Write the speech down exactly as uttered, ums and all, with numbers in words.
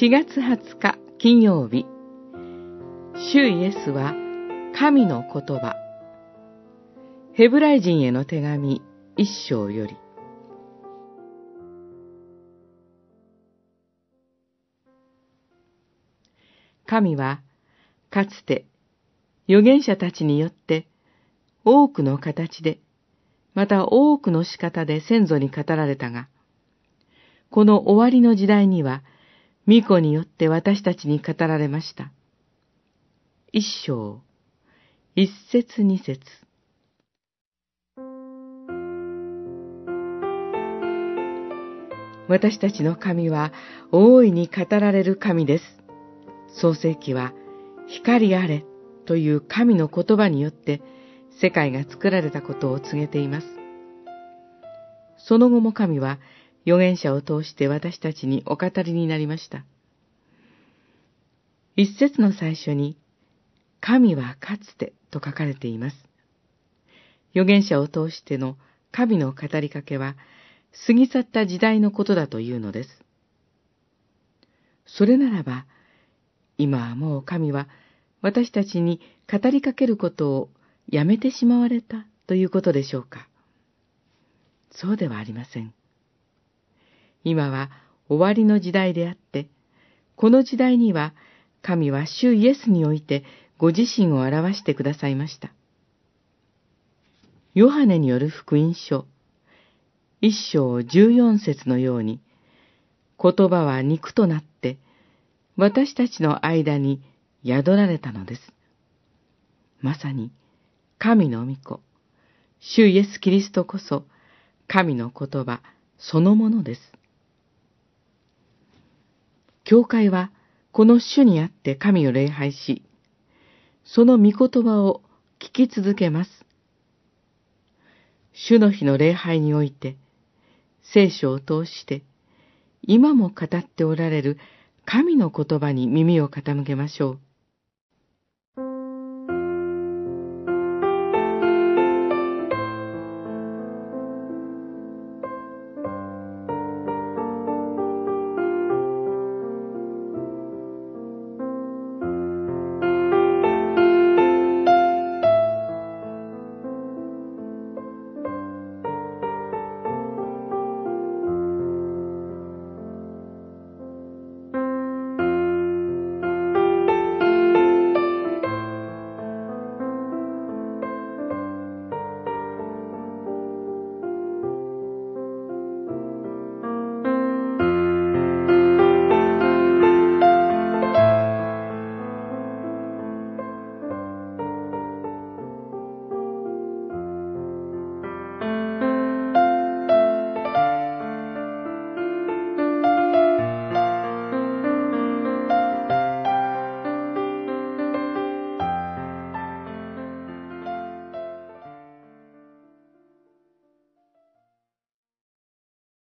しがつはつか金曜日、主イエスは神の言葉。ヘブライ人への手紙一章より。神はかつて預言者たちによって多くの形で、また多くの仕方で先祖に語られたが、この終わりの時代には、御子によって私たちに語られました。一章、一節二節。私たちの神は大いに語られる神です。創世記は、光あれという神の言葉によって世界が作られたことを告げています。その後も神は預言者を通して私たちにお語りになりました。一節の最初に、神はかつてと書かれています。預言者を通しての神の語りかけは、過ぎ去った時代のことだというのです。それならば、今はもう神は私たちに語りかけることをやめてしまわれたということでしょうか。そうではありません。今は終わりの時代であって、この時代には神は主イエスにおいてご自身を表してくださいました。ヨハネによる福音書、一章十四節のように、言葉は肉となって私たちの間に宿られたのです。まさに神の御子、主イエス・キリストこそ神の言葉そのものです。教会はこの主にあって神を礼拝し、その御言葉を聞き続けます。主の日の礼拝において、聖書を通して今も語っておられる神の言葉に耳を傾けましょう。